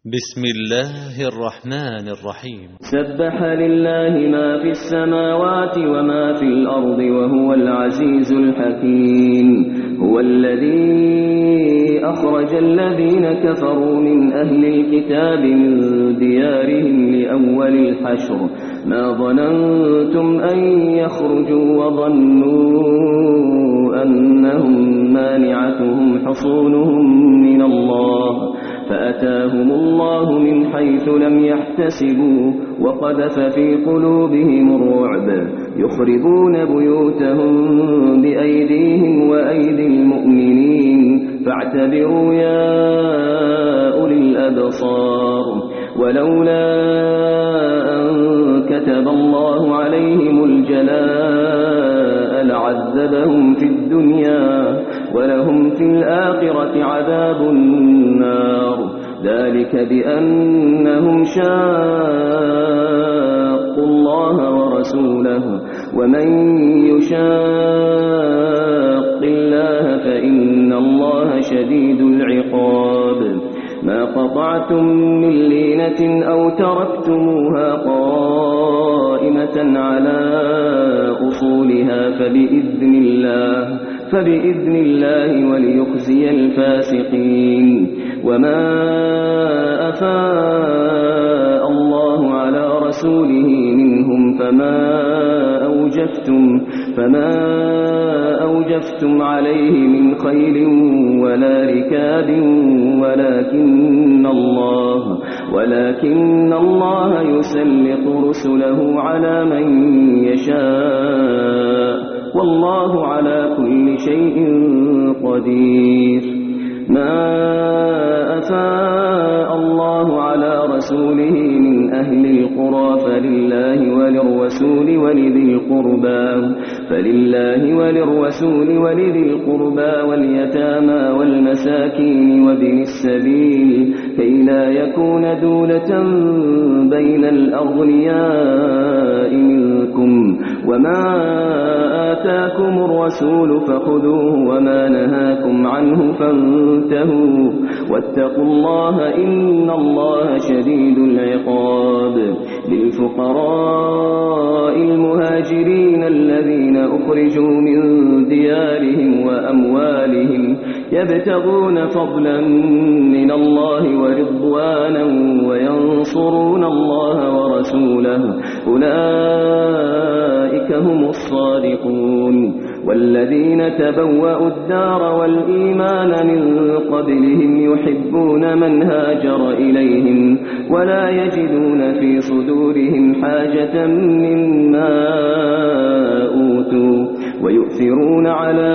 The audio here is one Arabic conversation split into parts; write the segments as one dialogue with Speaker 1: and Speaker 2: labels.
Speaker 1: بسم الله الرحمن الرحيم.
Speaker 2: سبح لله ما في السماوات وما في الأرض وهو العزيز الحكيم. هو الذي أخرج الذين كفروا من أهل الكتاب من ديارهم لأول الحشر ما ظننتم أن يخرجوا وظنوا أنهم مانعتهم حصونهم من الله فأتاهم الله من حيث لم يحتسبوا وقذف في قلوبهم الرعب يخربون بيوتهم بأيديهم وأيدي المؤمنين فاعتبروا يا أولي الأبصار. ولولا أن كتب الله عليهم الجلاء لعذبهم في الدنيا ولهم في الآخرة عذاب النار ذلك بأنهم شاقوا الله ورسوله ومن يشاق الله فإن الله شديد العقاب. ما قطعتم من لينة أو تركتموها قائمة على أصولها فبإذن الله وليخزي الفاسقين. وما أفاء الله على رسوله منهم فما أوجفتم عليه من خيل ولا ركاب ولكن الله يسلط رسله على من يشاء والله على كل شيء قدير. ما أفاء الله على رسوله من أهل القرى فلله وللرسول ولذي القربى واليتامى والمساكين وابن السبيل كي لا يكون دولة بين الأغنياء منكم. وما آتاكم الرسول فخذوه وما نهاكم عنه فانتهوا واتقوا الله إن الله شديد العقاب. للفقراء المهاجرين الذين أخرجوا من ديارهم وأموالهم يبتغون فضلا من الله ورضوانا وينصرون الله ورسوله أولئك هم الصادقون. والذين تبوأوا الدار والإيمان من قبلهم يحبون من هاجر إليهم ولا يجدون في صدورهم حاجة مما أوتوا ويؤثرون على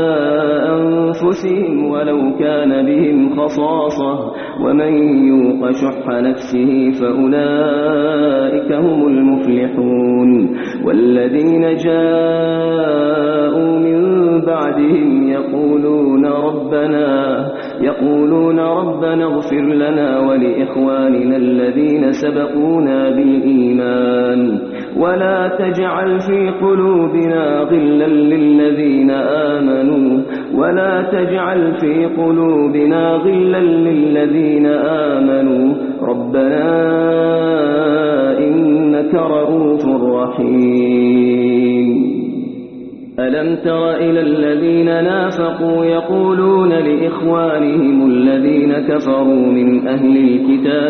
Speaker 2: أنفسهم ولو كان بهم خصاصة ومن يوق شح نفسه فأولئك هم المفلحون. والذين جاءوا من بعدهم يقولون ربنا اغفر لنا ولإخواننا الذين سبقونا بالإيمان ولا تجعل في قلوبنا غلا للذين آمنوا ربنا إنك رؤوف رحيم. ألم تر إلى الذين نافقوا يقولون لإخوانهم الذين كفروا من أهل الكتاب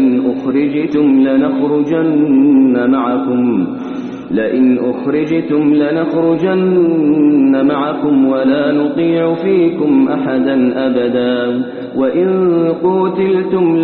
Speaker 2: لئن أخرجتم لنخرجن معكم ولا نطيع فيكم أحدا أبدا وإن قوتلتم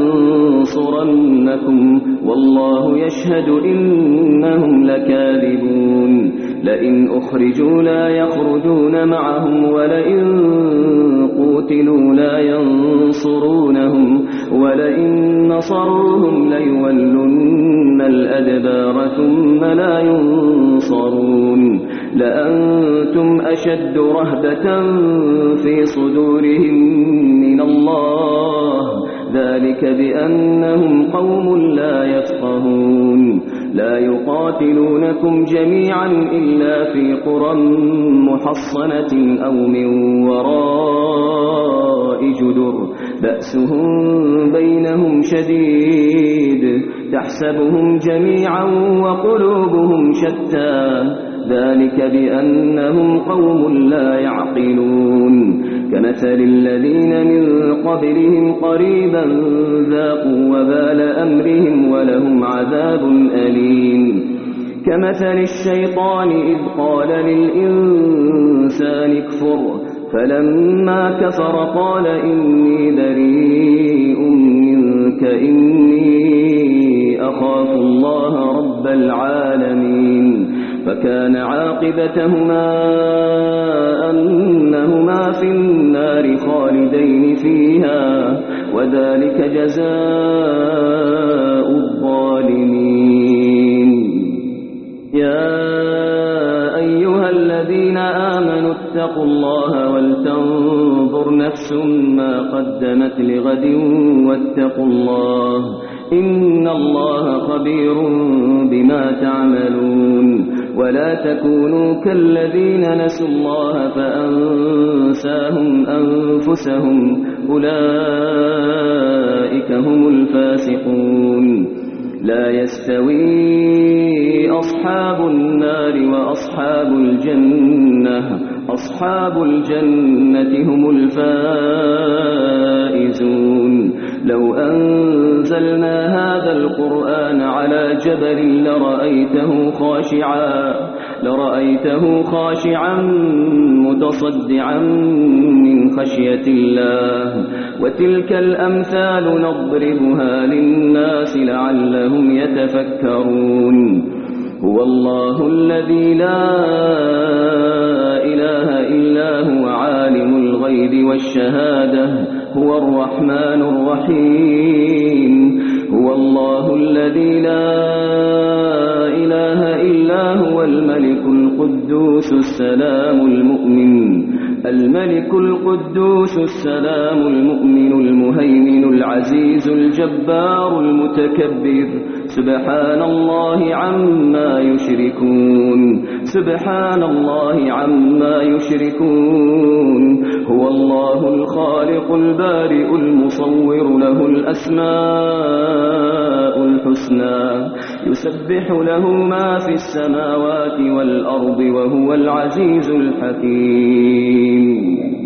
Speaker 2: لننصرنكم والله يشهد إنهم لكاذبون. لئن أخرجوا لا يخرجون معهم ولئن قوتلوا لا ينصرونهم ولئن نصروهم ليولن الأدبار ثم لا ينصرون. لأنتم أشد رهبة في صدورهم من الله ذلك بأنهم قوم لا يفقهون. لا يقاتلونكم جميعا إلا في قرى محصنة أو من وراء جدر بأسهم بينهم شديد تحسبهم جميعا وقلوبهم شتى ذلك بأنهم قوم لا يعقلون كمثل الذين من قبلهم قريبا ذاقوا وبال أمرهم ولهم عذاب أليم كمثل الشيطان إذ قال للإنسان اكفر فلما كفر قال إني بريء منك إني أخاف الله رب العالمين فكان عاقبتهما أنهما في النار خالدين فيها وذلك جزاء الظالمين يا أيها الذين آمنوا اتقوا الله ولتنظر نفس ما قدمت لغد واتقوا الله إن الله خبير بما تعملون ولا تكونوا كالذين نسوا الله فأنساهم أنفسهم أولئك هم الفاسقون لا يستوي أصحاب النار وأصحاب الجنة أصحاب الجنة هم الفائزون لو أنزلنا هذا القرآن على جبل لرأيته خاشعا متصدعا من خشية الله وتلك الأمثال نضربها للناس لعلهم يتفكرون هو الله الذي لا إله إلا هو عالم الغيب والشهادة هو الرحمن الرحيم هو الله الذي لا إله إلا هو الملك القدوس السلام المؤمن المهيمن العزيز الجبار المتكبر سبحان الله عما يشركون هو الله الخالق البارئ المصور له الأسماء الحسنى يسبح له ما في السماوات والأرض وهو العزيز الحكيم